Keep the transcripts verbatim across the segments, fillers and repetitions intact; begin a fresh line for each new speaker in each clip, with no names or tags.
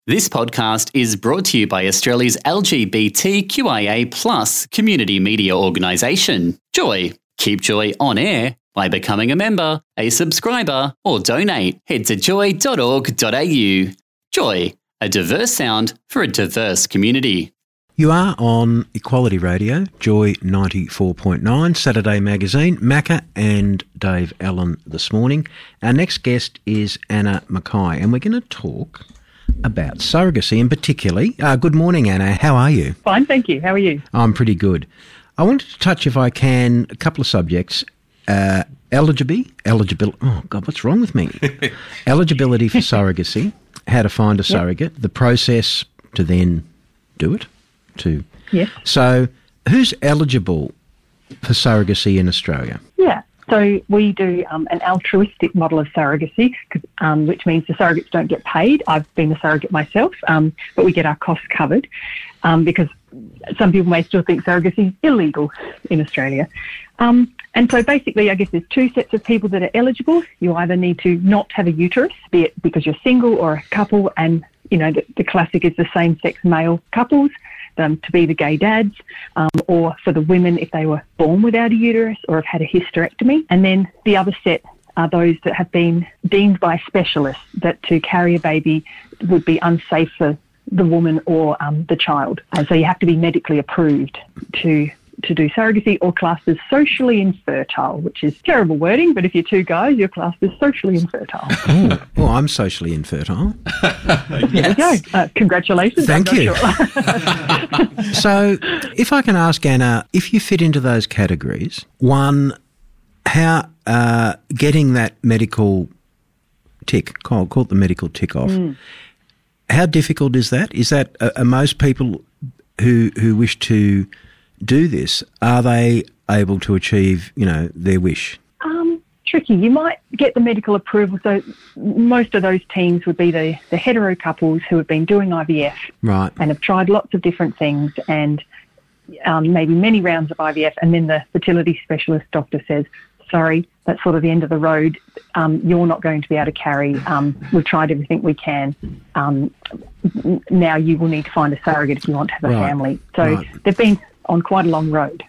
This podcast is brought to you by Australia's L G B T Q I A plus community media organisation, Joy. Keep Joy on air by becoming a member, a subscriber, or donate. Head to joy dot org dot a u. Joy, a diverse sound for a diverse community.
You are on Equality Radio, Joy ninety-four point nine, Saturday Magazine. Macca and Dave Allen this morning. Our next guest is Anna Mackay, and we're going to talk about surrogacy, and particularly, uh, good morning, Anna. How are you?
Fine, thank you. How are you?
I'm pretty good. I wanted to touch, if I can, a couple of subjects. Uh, eligibility, eligibility. Oh God, what's wrong with me? Eligibility for surrogacy, how to find a surrogate, yep. The process to then do it. To
yes.
So, who's eligible for surrogacy in Australia?
Yeah. So we do um, an altruistic model of surrogacy, um, which means the surrogates don't get paid. I've been a surrogate myself, um, but we get our costs covered um, because some people may still think surrogacy is illegal in Australia. Um, and so basically, I guess there's two sets of people that are eligible. You either need to not have a uterus, be it because you're single or a couple, and you know the, the classic is the same-sex male couples. Um, to be the gay dads, um, or for the women if they were born without a uterus or have had a hysterectomy. And then the other set are those that have been deemed by specialists that to carry a baby would be unsafe for the woman or um, the child. And so you have to be medically approved to to do surrogacy, or classed as socially infertile, which is terrible wording, but if you're two guys, you're classed as socially infertile.
Oh, well, I'm socially infertile.
There you go. Uh, congratulations.
Thank you.
Sure.
So, if I can ask, Anna, if you fit into those categories, one, how uh, getting that medical tick, I'll call it the medical tick off, mm. how difficult is that? Is that, uh, are most people who who wish to do this, are they able to achieve, you know, their wish?
Um, tricky. You might get the medical approval. So most of those teams would be the, the hetero couples who have been doing I V F,
right,
and have tried lots of different things and um, maybe many rounds of I V F, and then the fertility specialist doctor says, sorry, that's sort of the end of the road. Um, you're not going to be able to carry. Um, we've tried everything we can. Um, now you will need to find a surrogate if you want to have a
right.
family. So
right.
they've been on quite a long road.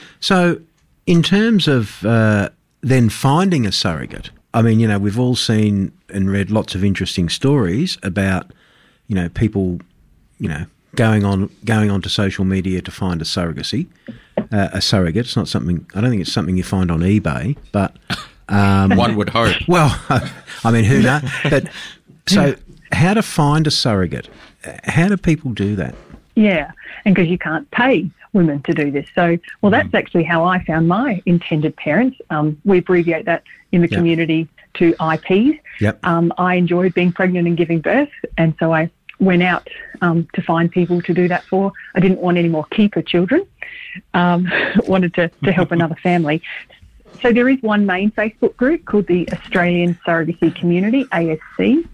So in terms of uh, then finding a surrogate, I mean, you know, we've all seen and read lots of interesting stories about, you know, people, you know, going on going onto social media to find a surrogacy, uh, a surrogate. It's not something, I don't think it's something you find on eBay, but... Um,
one would hope.
Well, I mean, who knows? But so how to find a surrogate? How do people do that?
Yeah, and because you can't pay women to do this. So, well, that's mm. actually how I found my intended parents. Um, we abbreviate that in the yep. community to I Ps.
Yep.
Um, I enjoyed being pregnant and giving birth, and so I went out um, to find people to do that for. I didn't want any more keeper children. Um, wanted to, to help another family. So there is one main Facebook group called the Australian Surrogacy Community, A S C.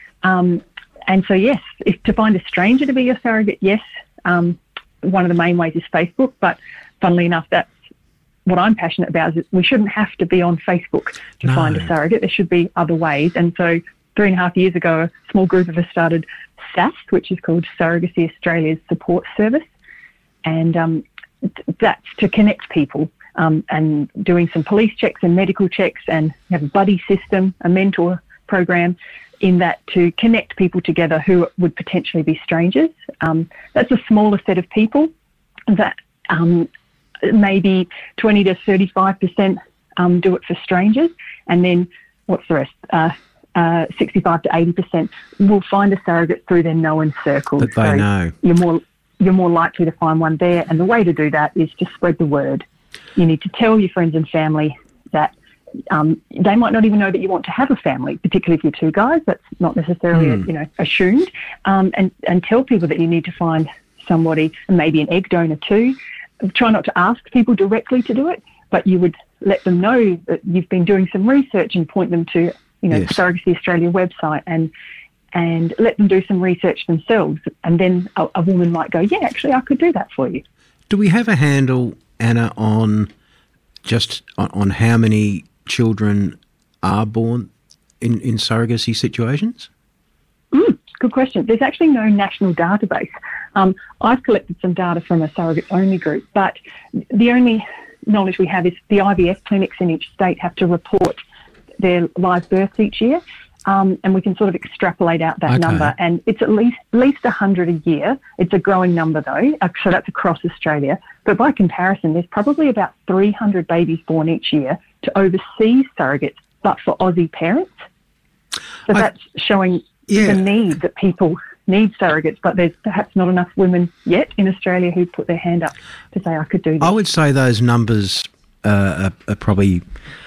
Um, and so, yes, if to find a stranger to be your surrogate, yes, um, one of the main ways is Facebook, but funnily enough, that's what I'm passionate about, is we shouldn't have to be on Facebook to
no.
find a surrogate. There should be other ways. And so three and a half years ago, a small group of us started S A S, which is called Surrogacy Australia's Support Service. And um, that's to connect people um, and doing some police checks and medical checks, and have a buddy system, a mentor program, in that to connect people together who would potentially be strangers. Um, that's a smaller set of people that um, maybe twenty to thirty-five percent um, do it for strangers. And then what's the rest? Uh, uh, sixty-five to eighty percent will find a surrogate through their known circle.
That they
so
know.
You're more, you're more likely to find one there. And the way to do that is to spread the word. You need to tell your friends and family that Um, they might not even know that you want to have a family, particularly if you're two guys. That's not necessarily,
mm.
you know, assumed. Um, and, and tell people that you need to find somebody, maybe an egg donor too. Try not to ask people directly to do it, but you would let them know that you've been doing some research and point them to, you know,
yes.
the Surrogacy Australia website, and and let them do some research themselves. And then a, a woman might go, yeah, actually, I could do that for you.
Do we have a handle, Anna, on just on, on how many children are born in, in surrogacy situations?
Mm, good question. There's actually no national database. Um, I've collected some data from a surrogate-only group, but the only knowledge we have is the I V F clinics in each state have to report their live births each year, um, and we can sort of extrapolate out that
Okay.
number. And it's at least at least one hundred a year. It's a growing number, though, uh, so that's across Australia. But by comparison, there's probably about three hundred babies born each year to overseas surrogates, but for Aussie parents. So
I-
that's showing
Yeah.
the need that people need surrogates, but there's perhaps not enough women yet in Australia who put their hand up to say, I could do this.
I would say those numbers uh, are, are probably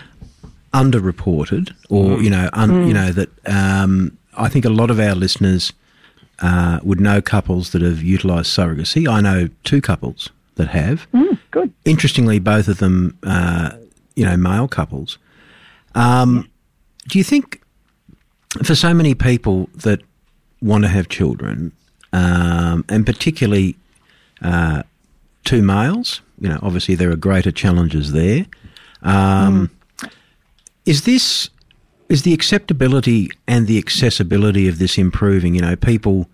underreported, or you know, un, you know that um, I think a lot of our listeners uh, would know couples that have utilised surrogacy. I know two couples that have.
Mm, good.
Interestingly, both of them, uh, you know, male couples. Um, do you think, for so many people that want to have children, um, and particularly uh, two males, you know, obviously there are greater challenges there. Um, mm. Is this, is the acceptability and the accessibility of this improving? You know, people,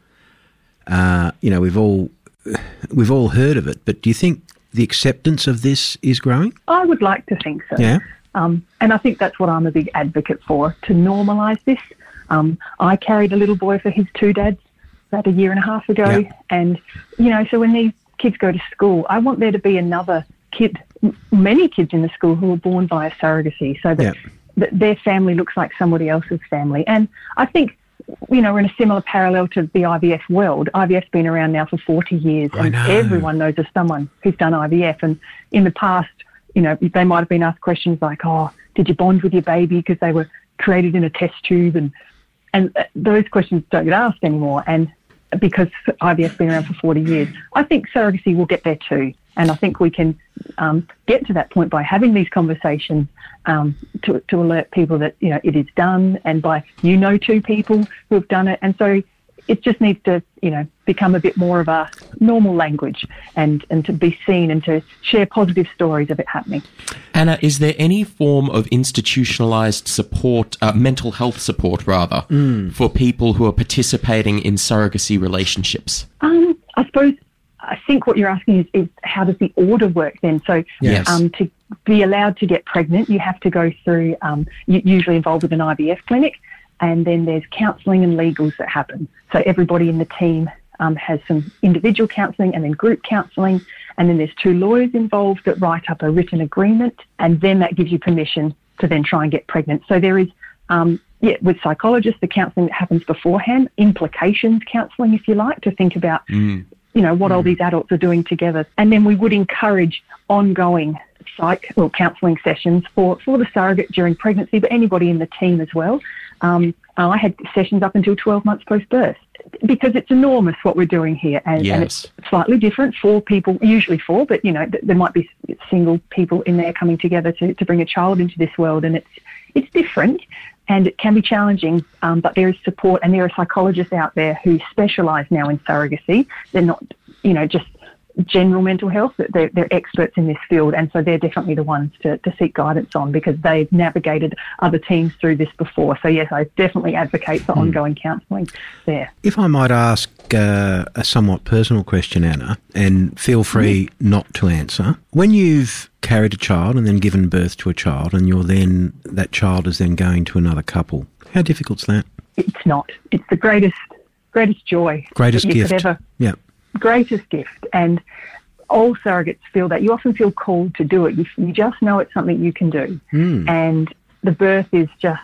uh, you know, we've all we've all heard of it, but do you think the acceptance of this is growing?
I would like to think so.
Yeah.
Um, and I think that's what I'm a big advocate for, to normalise this. Um, I carried a little boy for his two dads about a year and a half ago.
Yeah.
And, you know, so when these kids go to school, I want there to be another kid, m- many kids in the school who are born via surrogacy, so that,
Yeah.
that their family looks like somebody else's family. And I think, you know, we're in a similar parallel to the I V F world. I V F's been around now for forty years,
I
and
know.
everyone knows of someone who's done I V F. And in the past, you know, they might have been asked questions like, oh, did you bond with your baby because they were created in a test tube? And and those questions don't get asked anymore. And because I V F's been around for forty years, I think surrogacy will get there too. And I think we can um, get to that point by having these conversations um, to, to alert people that, you know, it is done, and by, you know, two people who have done it. And so it just needs to, you know, become a bit more of a normal language, and, and to be seen and to share positive stories of it happening.
Anna, is there any form of institutionalised support, uh, mental health support rather, mm. for people who are participating in surrogacy relationships?
Um, I suppose, I think what you're asking is, is how does the order work then? So
Yes.
um, to be allowed to get pregnant, you have to go through, um, usually involved with an I V F clinic, and then there's counselling and legals that happen. So everybody in the team um, has some individual counselling and then group counselling, and then there's two lawyers involved that write up a written agreement, and then that gives you permission to then try and get pregnant. So there is, um, yeah, with psychologists, the counselling that happens beforehand, implications counselling, if you like, to think about,
Mm.
you know, what all these adults are doing together. And then we would encourage ongoing psych or counselling sessions for, for the surrogate during pregnancy, but anybody in the team as well. Um, I had sessions up until twelve months post-birth, because it's enormous what we're doing here, and,
Yes.
and it's slightly different for people, usually four, but, you know, th- there might be single people in there coming together to, to bring a child into this world, and it's it's different, and it can be challenging, um, but there is support, and there are psychologists out there who specialise now in surrogacy. They're not, you know, just general mental health, they're, they're experts in this field, and so they're definitely the ones to, to seek guidance on, because they've navigated other teams through this before. So yes, I definitely advocate for mm. ongoing counselling there.
If I might ask uh, a somewhat personal question, Anna, and feel free mm. not to answer. When you've carried a child and then given birth to a child, and you're then, that child is then going to another couple, how difficult's that?
It's not. It's the greatest greatest joy.
Greatest
that you
gift.
could ever,
yeah.
Greatest gift. And all surrogates feel that. You often feel called to do it. You, you just know it's something you can do.
Mm.
And the birth is just,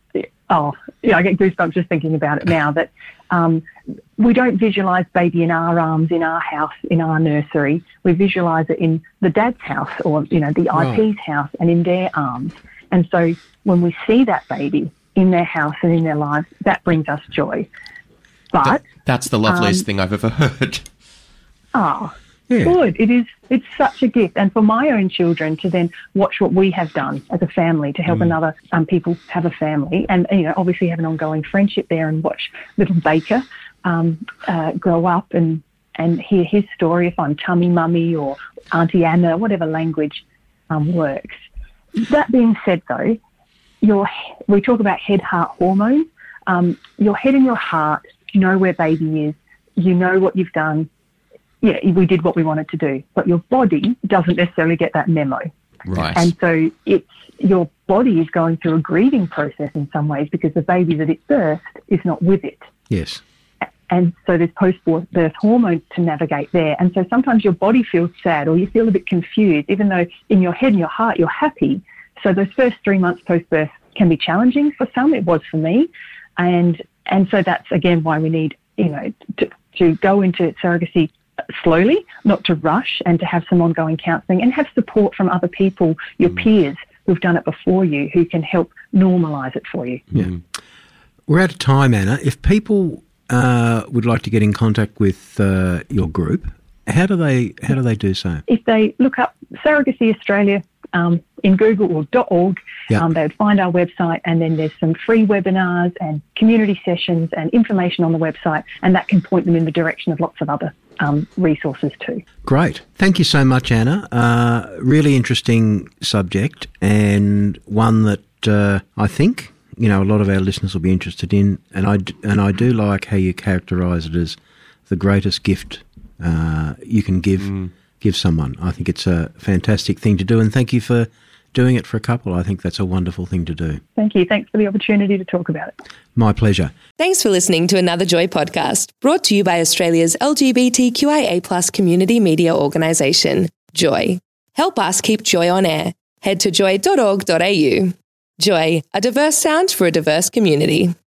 oh, yeah, I get goosebumps just thinking about it now, that um, we don't visualise baby in our arms, in our house, in our nursery. We visualise it in the dad's house, or, you know, the I P's house, and in their arms. And so when we see that baby in their house and in their lives, that brings us joy. But
That, that's the loveliest
um,
thing I've ever heard.
Oh,
Yeah.
good. It is. It's such a gift. And for my own children to then watch what we have done as a family to help mm. another um, people have a family, and, you know, obviously have an ongoing friendship there, and watch little Baker um, uh, grow up and, and hear his story, if I'm tummy mummy or Auntie Anna, whatever language um, works. That being said, though, your we talk about head-heart hormones. Um, your head and your heart you know where baby is, you know what you've done. Yeah, we did what we wanted to do, but your body doesn't necessarily get that memo.
Right.
And so it's your body is going through a grieving process in some ways because the baby that it birthed is not with it.
Yes.
And so there's post-birth hormones to navigate there. And so sometimes your body feels sad or you feel a bit confused, even though in your head and your heart you're happy. So those first three months post-birth can be challenging for some. It was for me. And and so that's, again, why we need, you know, to, to go into surrogacy slowly, not to rush, and to have some ongoing counselling and have support from other people, your mm. peers who've done it before you, who can help normalise it for you.
Yeah. We're out of time, Anna. If people uh, would like to get in contact with uh, your group, how do they how do they do so?
If they look up Surrogacy Australia um, in Google or .org, yep. um, they would find our website, and then there's some free webinars and community sessions and information on the website, and that can point them in the direction of lots of other um, resources too.
Great. Thank you so much, Anna. Uh, really interesting subject, and one that uh, I think, you know, a lot of our listeners will be interested in, and I, and I do like how you characterise it as the greatest gift uh, you can give mm. give someone. I think it's a fantastic thing to do, and thank you for doing it for a couple. I think that's a wonderful thing to do.
Thank you. Thanks for the opportunity to talk about it.
My pleasure.
Thanks for listening to another Joy podcast, brought to you by Australia's L G B T Q I A plus community media organisation, Joy. Help us keep Joy on air. Head to joy dot org dot a u. Joy, a diverse sound for a diverse community.